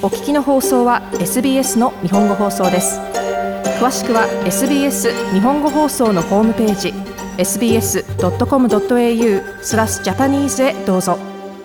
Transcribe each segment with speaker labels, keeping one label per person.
Speaker 1: お聞きの放送は SBS の日本語放送です。詳しくは SBS 日本語放送のホームページ sbs.com.au/Japanese へどうぞ。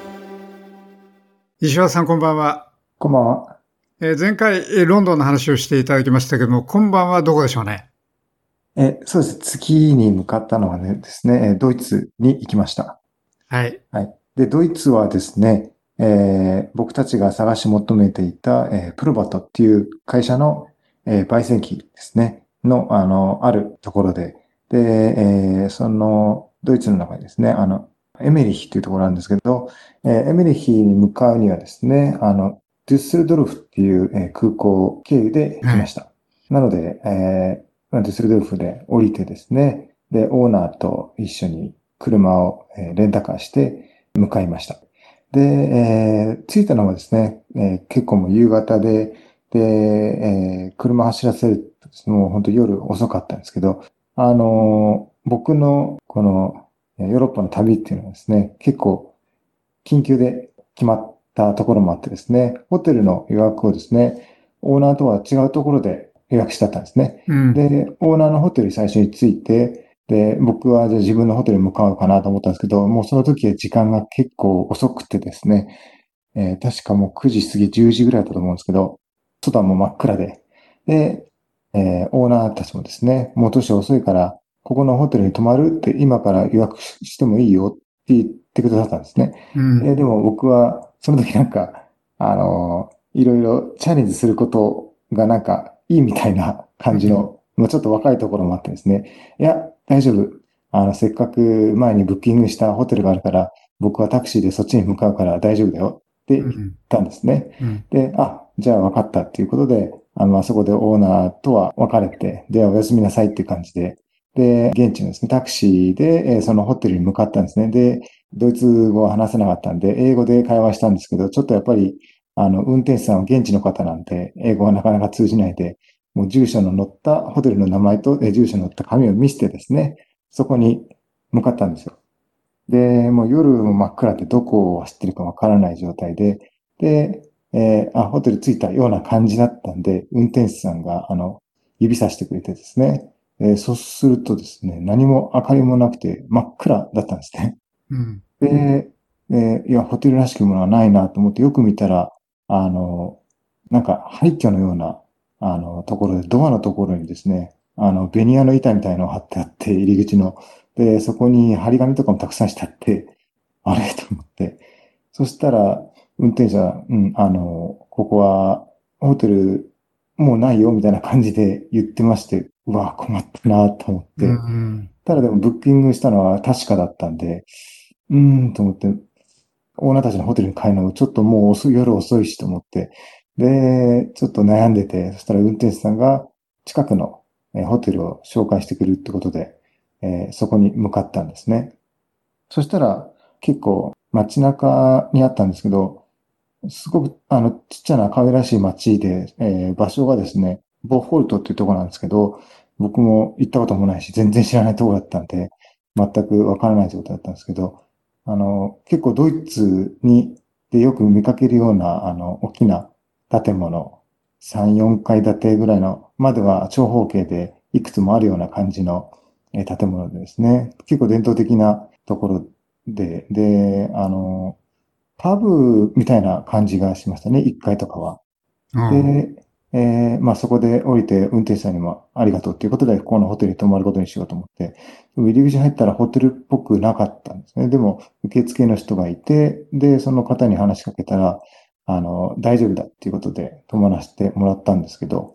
Speaker 2: 石原さん、こんばんは。
Speaker 3: こんばんは。
Speaker 2: 前回ロンドンの話をしていただきましたけども、今晩はどこでしょうね。
Speaker 3: そうです。次に向かったのはですね、ドイツに行きました。
Speaker 2: はい。
Speaker 3: はい。で、ドイツはですね、僕たちが探し求めていた、プロバトっていう会社の、焙煎機ですね、あるところで、で、その、ドイツの中にですね、エメリヒっていうところなんですけど、エメリヒに向かうにはですね、デュッセルドルフっていう、空港経由で行きました。なので、デュッセルドルフで降りてですね、で、オーナーと一緒に車をレンタカーして向かいました。で、着いたのはですね、結構もう夕方で、車走らせるとですね、もう本当夜遅かったんですけど、僕のこのヨーロッパの旅っていうのはですね、結構緊急で決まったところもあってですね、ホテルの予約をですね、オーナーとは違うところで予約してあったんですね。で、オーナーのホテルに最初に着いて、で、僕はじゃあ自分のホテルに向かうかなと思ったんですけど、もうその時は時間が結構遅くてですね、確かもう9時過ぎ10時ぐらいだったと思うんですけど、外はもう真っ暗で、で、オーナーたちもですね、もう年遅いから、ここのホテルに泊まるって今から予約してもいいよって言ってくださったんですね。でも僕は、その時なんか、いろいろチャレンジすることがなんかいいみたいな感じの、もうちょっと若いところもあってですね、いや、大丈夫。せっかく前にブッキングしたホテルがあるから、僕はタクシーでそっちに向かうから大丈夫だよって言ったんですね。で、じゃあ分かったっていうことで、あそこでオーナーとは別れて、で、おやすみなさいっていう感じで、で、現地のですね、タクシーで、そのホテルに向かったんですね。で、ドイツ語は話せなかったんで、英語で会話したんですけど、ちょっとやっぱり、運転手さんは現地の方なんで、英語はなかなか通じないで、もう住所の載ったホテルの名前と、住所の載った紙を見せてですね、そこに向かったんですよ。で、もう夜も真っ暗でどこを走ってるかわからない状態で、で、ホテル着いたような感じだったんで、運転手さんが、指さしてくれてですね、そうするとですね、何も明かりもなくて真っ暗だったんですね。で、いや、ホテルらしきものはないなと思ってよく見たら、なんか廃墟のような、ところで、ドアのところにですね、ベニヤの板みたいのを貼ってあって、入り口の。で、そこに張り紙とかもたくさんしてあって、あれと思って。そしたら、運転手は、ここは、ホテル、もうないよ、みたいな感じで言ってまして、うわ、困ったなと思って。ただでも、ブッキングしたのは確かだったんで、と思って、オーナーたちのホテルに帰るのもちょっともう夜遅いしと思って、で、ちょっと悩んでて、そしたら運転手さんが近くのホテルを紹介してくれるってことで、そこに向かったんですね。そしたら結構街中にあったんですけど、すごくちっちゃな可愛らしい街で、場所がですね、ボホルトっていうところなんですけど、僕も行ったこともないし、全然知らないところだったんで、全くわからない状態だったんですけど、結構ドイツでよく見かけるような、大きな建物、3、4階建てぐらいの、までは長方形でいくつもあるような感じの建物でですね、結構伝統的なところで、パブみたいな感じがしましたね、1階とかは。で、まあそこで降りて運転手さんにもありがとうっていうことで、ここのホテルに泊まることにしようと思って、でも入り口入ったらホテルっぽくなかったんですね。でも、受付の人がいて、で、その方に話しかけたら、大丈夫だっていうことで泊まらせてもらったんですけど、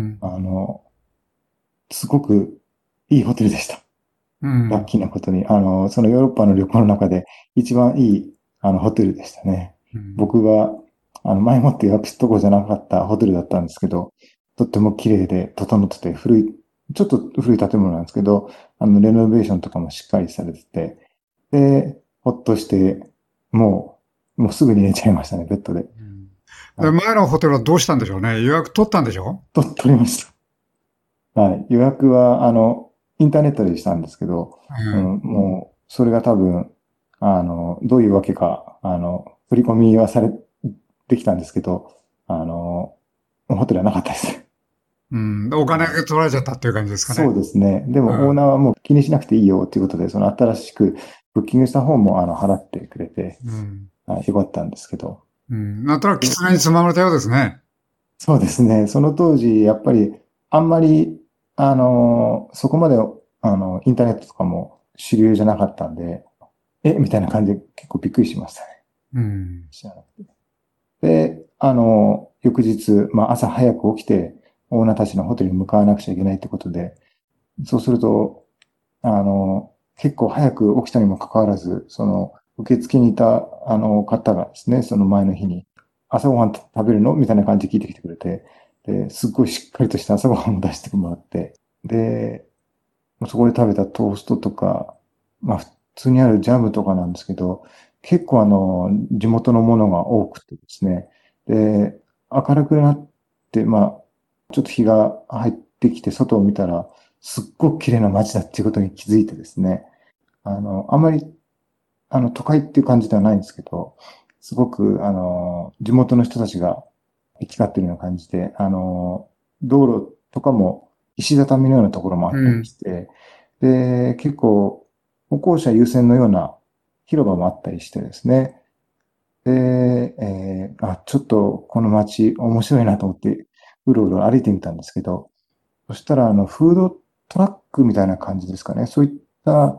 Speaker 3: すごくいいホテルでした。ラッキーなことに、そのヨーロッパの旅行の中で一番いい、ホテルでしたね。僕が、前もって予約したとこじゃなかったホテルだったんですけど、とっても綺麗で整ってて、ちょっと古い建物なんですけど、レノベーションとかもしっかりされてて、で、ほっとして、もうすぐに寝ちゃいましたね、ベッドで。
Speaker 2: 前のホテルはどうしたんでしょうね。予約取ったんでしょ？
Speaker 3: 取りました。はい。予約は、インターネットでしたんですけど、もう、それが多分、どういうわけか、振り込みはできたんですけど、 ホテルはなかったです。
Speaker 2: お金が取られちゃったっていう感じですかね。
Speaker 3: そうですね。でも、オーナーはもう気にしなくていいよということで、その新しくブッキングした方も、払ってくれて、よかったんですけど。
Speaker 2: なんとなく狐につままれたようですね。
Speaker 3: そうですね。その当時、やっぱり、あんまり、そこまで、インターネットとかも主流じゃなかったんで、みたいな感じで結構びっくりしましたね。知らなくて。で、翌日、朝早く起きて、オーナーたちのホテルに向かわなくちゃいけないってことで、そうすると、結構早く起きたにもかかわらず、その、受付にいた、方がですね、その前の日に、朝ごはん食べるのみたいな感じで聞いてきてくれて、で、すっごいしっかりとした朝ごはんを出してもらって、で、そこで食べたトーストとか、普通にあるジャムとかなんですけど、結構地元のものが多くてですね、で、明るくなって、ちょっと日が入ってきて外を見たら、すっごく綺麗な街だっていうことに気づいてですね、あんまり、都会っていう感じではないんですけど、すごく、地元の人たちが行き交ってるような感じで、道路とかも石畳のようなところもあったりして、で、結構、歩行者優先のような広場もあったりしてですね、で、ちょっとこの街面白いなと思って、うろうろ歩いてみたんですけど、そしたら、フードトラックみたいな感じですかね。そういった、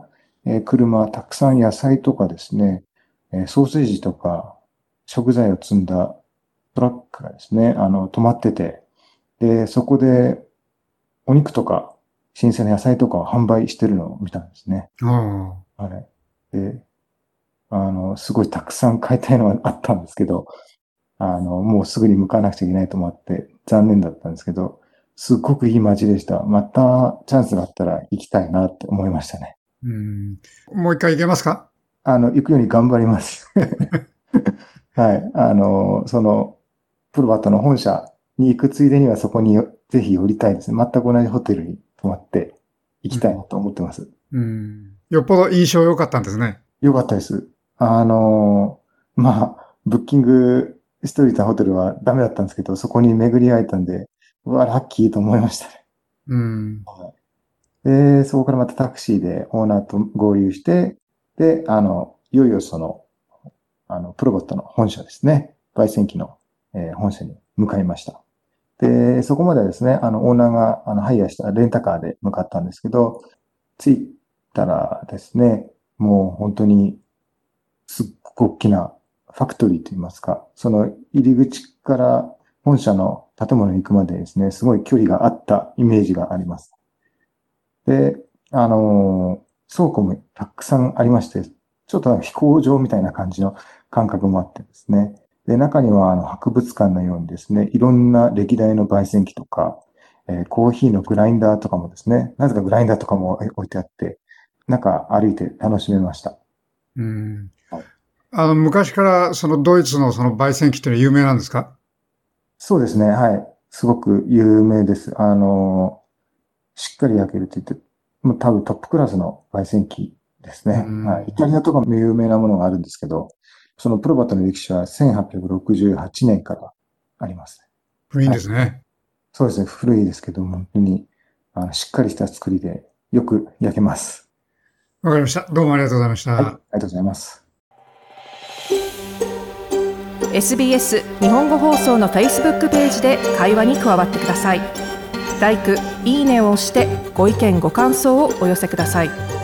Speaker 3: 車、たくさん野菜とかですね、ソーセージとか食材を積んだトラックがですね、止まってて、で、そこでお肉とか新鮮な野菜とかを販売してるのを見たんですね。はい。で、すごいたくさん買いたいのがあったんですけど、もうすぐに向かわなくちゃいけないと思って残念だったんですけど、すっごくいい街でした。またチャンスがあったら行きたいなって思いましたね。
Speaker 2: もう一回行けますか？
Speaker 3: 行くように頑張ります。はい。その、プロバットの本社に行くついでにはそこにぜひ寄りたいですね。全く同じホテルに泊まって行きたいなと思ってます。
Speaker 2: よっぽど印象良かったんですね。
Speaker 3: 良かったです。ブッキングしといたホテルはダメだったんですけど、そこに巡り会えたんで、うわ、ラッキーと思いましたね。で、そこからまたタクシーでオーナーと合流して、で、いよいよその、プロボットの本社ですね。焙煎機の、本社に向かいました。で、そこまではですね、オーナーが、ハイヤーしたレンタカーで向かったんですけど、着いたらですね、もう本当に、すっごく大きなファクトリーといいますか、その入り口から本社の建物に行くまでですね、すごい距離があったイメージがあります。で、倉庫もたくさんありまして、ちょっとなんか飛行場みたいな感じの感覚もあってですね。で、中には博物館のようにですね、いろんな歴代の焙煎機とか、コーヒーのグラインダーとかもですね、なぜかグラインダーとかも置いてあって、中歩いて楽しめました。
Speaker 2: 昔からそのドイツのその焙煎機っていうのは有名なんですか？
Speaker 3: そうですね。はい。すごく有名です。しっかり焼けるって言って、もう多分トップクラスの焙煎機ですね。はい。イタリアとかも有名なものがあるんですけど、そのプロバットの歴史は1868年からあります。
Speaker 2: 古いんですね。はい、
Speaker 3: そうですね。古いですけども、本当にしっかりした作りでよく焼けます。
Speaker 2: わかりました。どうもありがとうございました。
Speaker 3: はい。ありがとうございます。
Speaker 1: SBS 日本語放送の Facebook ページで会話に加わってください。LIKE、いいねを押してご意見ご感想をお寄せください。